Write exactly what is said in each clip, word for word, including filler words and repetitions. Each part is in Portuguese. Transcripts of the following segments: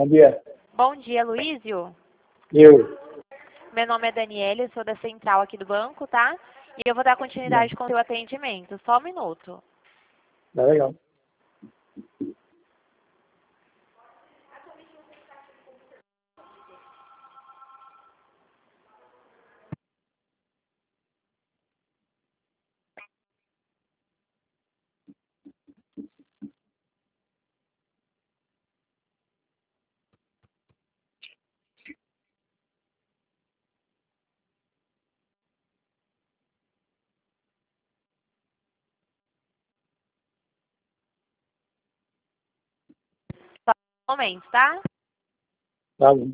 Bom dia. Bom dia, Luísio. Eu. Meu nome é Daniela, eu sou da central aqui do banco, tá? E eu vou dar continuidade com o seu atendimento. Só um minuto. Tá legal. Só um momento, tá? Tá bom.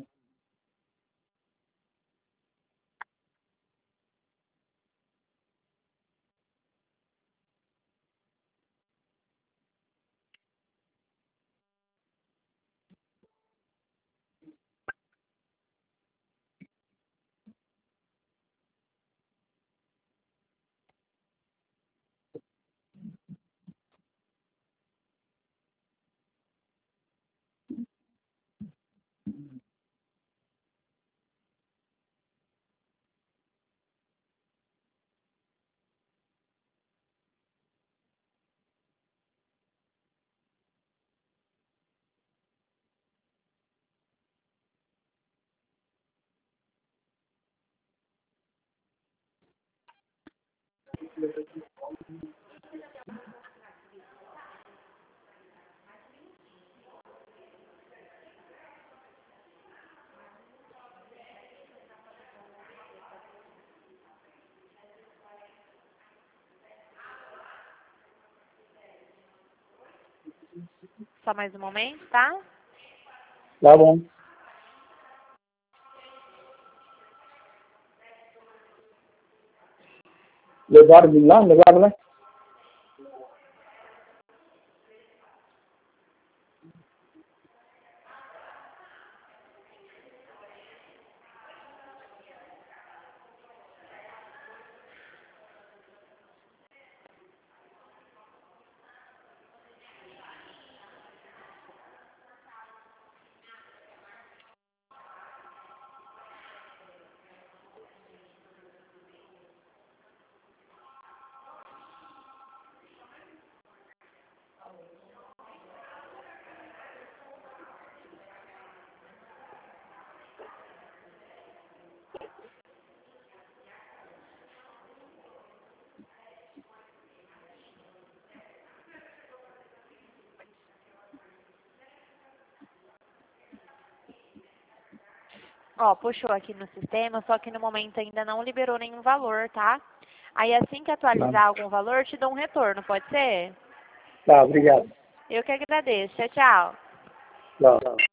Só mais um momento, tá? Tá bom. Levaram de lá? Levaram lá? Ó, puxou aqui no sistema, só que no momento ainda não liberou nenhum valor, tá? Aí assim que atualizar Tá. algum valor, te dou um retorno, pode ser? Tá, obrigado. Eu que agradeço. Tchau, tchau. Tchau.